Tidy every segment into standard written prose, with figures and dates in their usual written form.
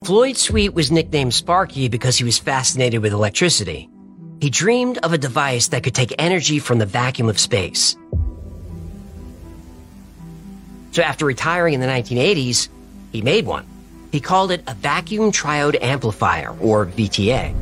Floyd Sweet was nicknamed Sparky because he was fascinated with electricity. He dreamed of a device that could take energy from the vacuum of space. So after retiring in the 1980s, he made one. He called it a vacuum triode amplifier, or VTA.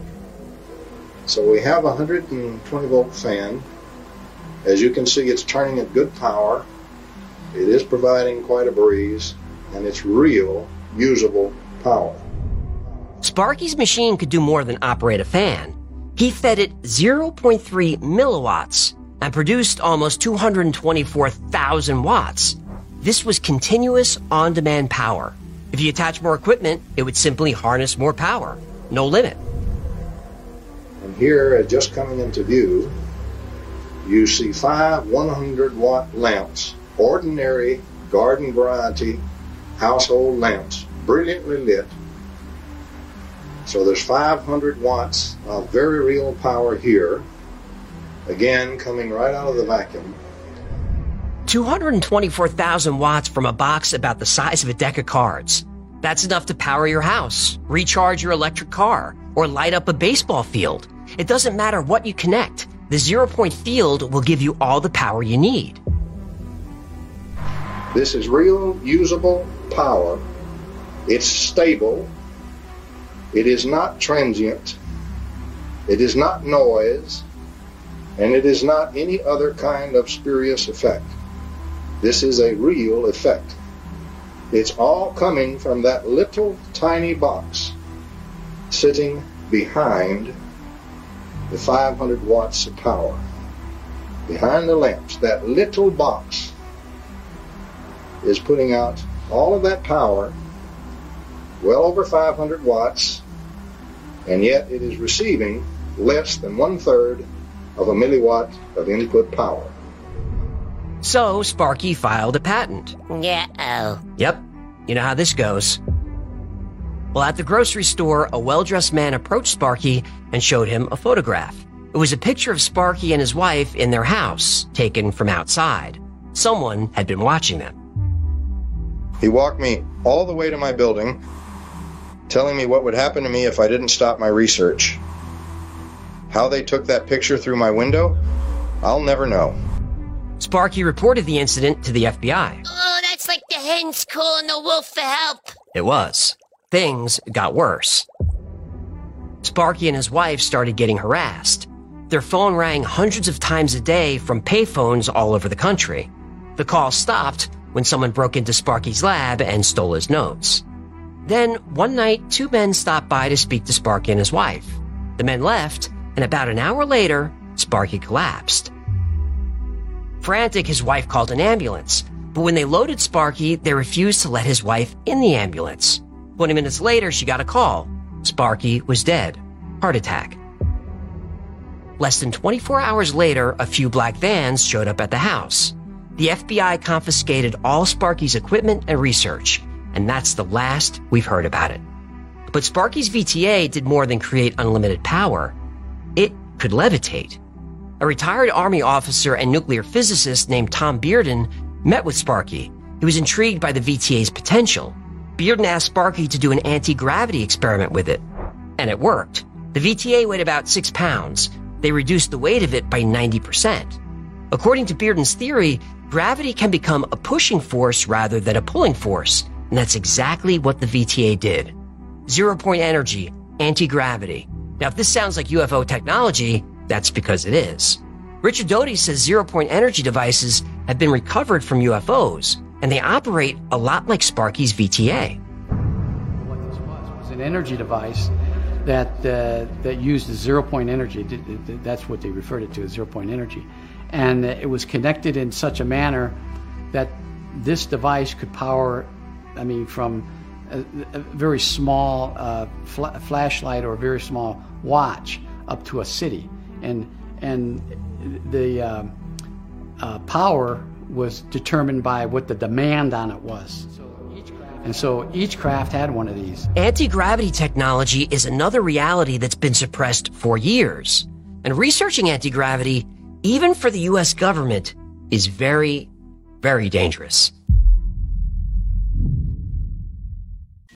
So we have a 120 volt fan. As you can see, it's turning at good power. It is providing quite a breeze, and it's real, usable power. Sparky's machine could do more than operate a fan. He fed it 0.3 milliwatts and produced almost 224,000 watts. This was continuous on-demand power. If you attach more equipment, it would simply harness more power. No limit. And here, just coming into view, you see 5 100-watt lamps, ordinary garden variety household lamps, brilliantly lit. So there's 500 watts of very real power here, again coming right out of the vacuum. 224,000 watts from a box about the size of a deck of cards. That's enough to power your house, recharge your electric car, or light up a baseball field. It doesn't matter what you connect. The zero-point field will give you all the power you need. This is real, usable power. It's stable. It is not transient. It is not noise. And it is not any other kind of spurious effect. This is a real effect. It's all coming from that little tiny box sitting behind the 500 watts of power. Behind the lamps, that little box is putting out all of that power, well over 500 watts, and yet it is receiving less than 1/3 of a milliwatt of input power. So Sparky filed a patent. Yep, you know how this goes. Well, at the grocery store, a well-dressed man approached Sparky and showed him a photograph. It was a picture of Sparky and his wife in their house, taken from outside. Someone had been watching them. He walked me all the way to my building, telling me what would happen to me if I didn't stop my research. How they took that picture through my window, I'll never know. Sparky reported the incident to the FBI. Oh, that's like the hens calling the wolf for help. It was. Things got worse. Sparky and his wife started getting harassed. Their phone rang hundreds of times a day from payphones all over the country. The call stopped when someone broke into Sparky's lab and stole his notes. Then, one night, 2 men stopped by to speak to Sparky and his wife. The men left, and about an hour later, Sparky collapsed. Frantic, his wife called an ambulance, but when they loaded Sparky, they refused to let his wife in the ambulance. 20 minutes later, she got a call. Sparky was dead. Heart attack. Less than 24 hours later, a few black vans showed up at the house. The FBI confiscated all Sparky's equipment and research, and that's the last we've heard about it. But Sparky's VTA did more than create unlimited power. It could levitate. A retired Army officer and nuclear physicist named Tom Bearden met with Sparky. He was intrigued by the VTA's potential. Bearden asked Sparky to do an anti-gravity experiment with it. And it worked. The VTA weighed about 6 pounds. They reduced the weight of it by 90%. According to Bearden's theory, gravity can become a pushing force rather than a pulling force. And that's exactly what the VTA did. Zero-point energy, anti-gravity. Now, if this sounds like UFO technology, that's because it is. Richard Doty says zero-point energy devices have been recovered from UFOs, and they operate a lot like Sparky's VTA. What this was an energy device that used zero-point energy. That's what they referred it to as zero-point energy. And it was connected in such a manner that this device could power, from a very small flashlight or a very small watch up to a city. And the power was determined by what the demand on it was. And so each craft had one of these. Anti-gravity technology is another reality that's been suppressed for years. And researching anti-gravity, even for the U.S. government, is very, very dangerous.